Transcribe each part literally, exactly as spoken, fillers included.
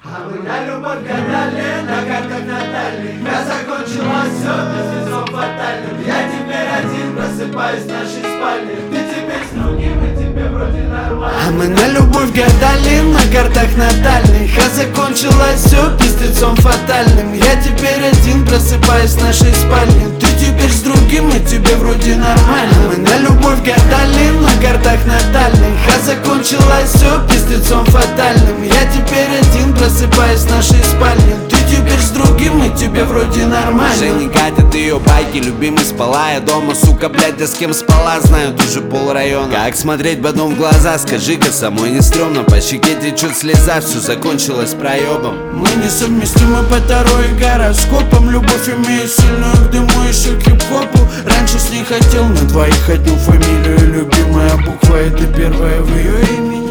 А мы на любовь гадали, на картах натальных. Я закончила все пиздецом фатальным. Я теперь один, просыпаюсь в нашей спальне. Ты теперь с другим, и тебе вроде нормально. А мы на любовь гадали, на картах натальных. Я закончила все пиздецом фатальным. Я теперь один, просыпаюсь в нашей спальне. Ты теперь с другим, и тебе вроде нормально. А мы на любовь гадали, на картах натальных. Я закончила все пиздецом фатальным. Я теперь один, просыпаюсь в нашей спальне. Ты теперь с другим, и тебе вроде нормально. Уже не катят ее байки, любимый спала. Я дома, сука, блядь, да с кем спала, знают уже пол района. Как смотреть потом в глаза, скажи-ка, самой не стрёмно. По щеке течет слеза, все закончилось проебом. Мы несовместимы по Таро и гороскопам. Любовь имеет сильную к дыму, еще к хип-хопу. Раньше с ней хотел на двоих одну фамилию. Любимая буква — это первая в ее имени.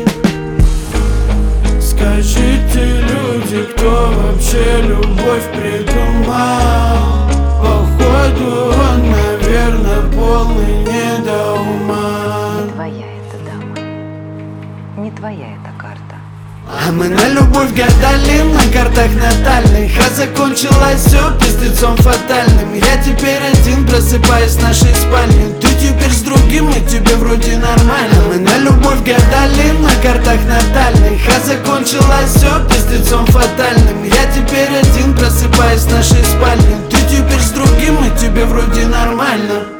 Скажите, люди, кто вообще любовь придумал? Походу он, наверное, полный недоуман. Не твоя эта дама, не твоя эта карта. А мы на любовь гадали, на картах натальных. Я закончила все пиздецом фатальным. Я теперь один, просыпаюсь в нашей спальне. Ты теперь с другим, и тебе вроде нормально. А мы на любовь гадали, на картах натальных. Я закончила все пиздецом фатальным. Я теперь один, просыпаюсь в нашей спальне. Ты теперь с другим, и тебе вроде нормально.